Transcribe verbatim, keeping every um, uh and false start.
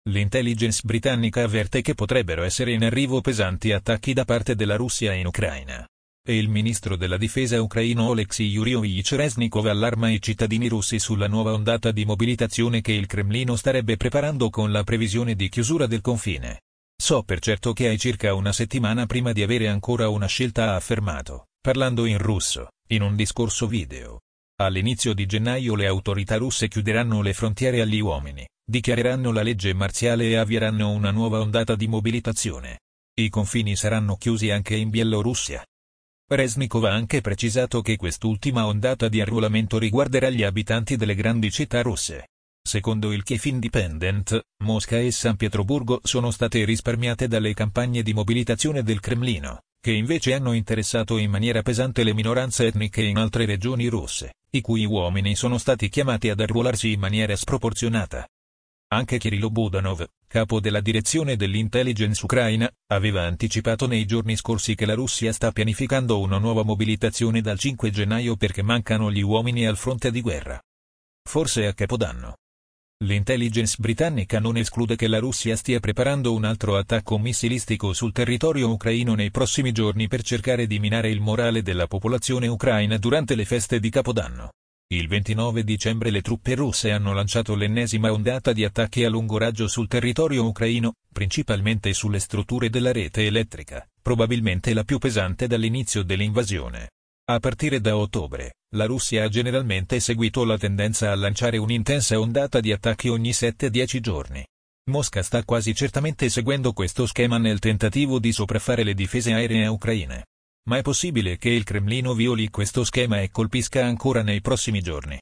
L'intelligence britannica avverte che potrebbero essere in arrivo pesanti attacchi da parte della Russia in Ucraina. E il ministro della difesa ucraino Oleksiy Yur'yevich Reznikov allarma i cittadini russi sulla nuova ondata di mobilitazione che il Cremlino starebbe preparando con la previsione di chiusura del confine. So per certo che hai circa una settimana prima di avere ancora una scelta, ha affermato, parlando in russo, in un discorso video. All'inizio di gennaio le autorità russe chiuderanno le frontiere agli uomini, dichiareranno la legge marziale e avvieranno una nuova ondata di mobilitazione. I confini saranno chiusi anche in Bielorussia. Reznikov ha anche precisato che quest'ultima ondata di arruolamento riguarderà gli abitanti delle grandi città russe. Secondo il Kiev Independent, Mosca e San Pietroburgo sono state risparmiate dalle campagne di mobilitazione del Cremlino, che invece hanno interessato in maniera pesante le minoranze etniche in altre regioni russe, i cui uomini sono stati chiamati ad arruolarsi in maniera sproporzionata. Anche Kirilo Budanov, capo della direzione dell'intelligence ucraina, aveva anticipato nei giorni scorsi che la Russia sta pianificando una nuova mobilitazione dal cinque gennaio perché mancano gli uomini al fronte di guerra. Forse a Capodanno. L'intelligence britannica non esclude che la Russia stia preparando un altro attacco missilistico sul territorio ucraino nei prossimi giorni per cercare di minare il morale della popolazione ucraina durante le feste di Capodanno. Il ventinove dicembre le truppe russe hanno lanciato l'ennesima ondata di attacchi a lungo raggio sul territorio ucraino, principalmente sulle strutture della rete elettrica, probabilmente la più pesante dall'inizio dell'invasione. A partire da ottobre, la Russia ha generalmente seguito la tendenza a lanciare un'intensa ondata di attacchi ogni sette dieci giorni. Mosca sta quasi certamente seguendo questo schema nel tentativo di sopraffare le difese aeree ucraine. Ma è possibile che il Cremlino violi questo schema e colpisca ancora nei prossimi giorni.